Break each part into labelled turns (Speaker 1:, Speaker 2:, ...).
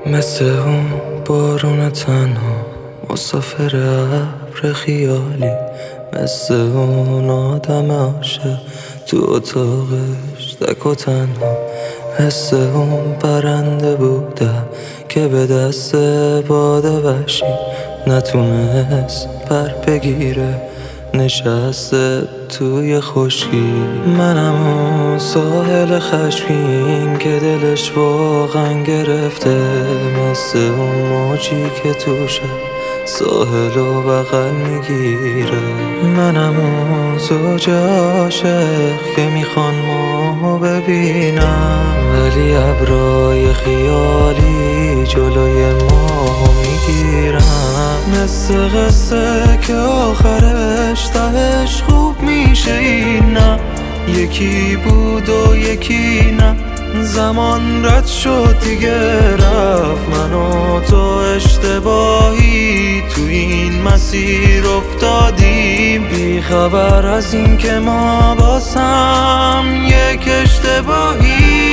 Speaker 1: مثل اون بارون تنها مسافر ابر خیالی، مثل اون آدم عاشق تو اتاقش تک و تنها، مثل اون پرنده بودم که به دست باد وحشی نتونست پر بگیره، نشسته توی خشکی. منم اون ساحل خشمگین که دلش واقعا گرفته، مثل اون موجی که توشه ساحل و بغل میگیره. منم اون زوج عاشق که میخوان ماهو ببینم، ولی ابرای خیالی جلوی ماهو میگیرن. مثل قصه که آخرش تهش خوب میشه، این نه یکی بود و یکی نه. زمان رد شد دیگه رفت، من و تو اشتباهی تو این مسیر افتادیم، بی خبر از این که ما باسم یک اشتباهی.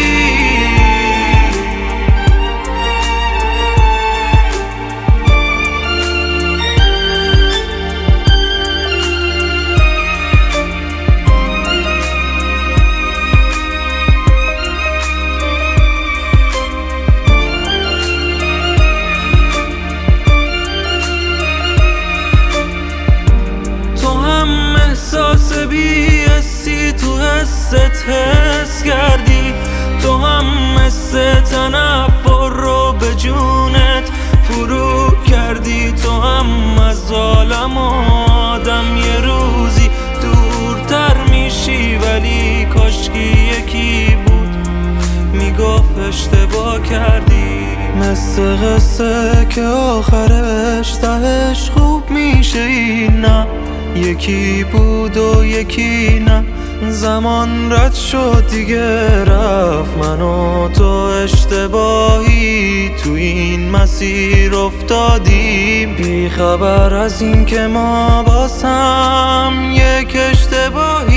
Speaker 1: احساس بی‌حسی تو حست حس کردی، تو هم مثل تنفر رو به جونت فرو کردی. تو هم از عالم آدم یه روزی دورتر میشی، ولی کاشکی یکی بود میگفت اشتباه کردی. مثل قصه که آخرش تهش خوب میشه، این نه یکی بود و یکی نه. زمان رد شد دیگه رفت، من و تو اشتباهی تو این مسیر افتادیم، بی خبر از این که ما باسم یک اشتباهی.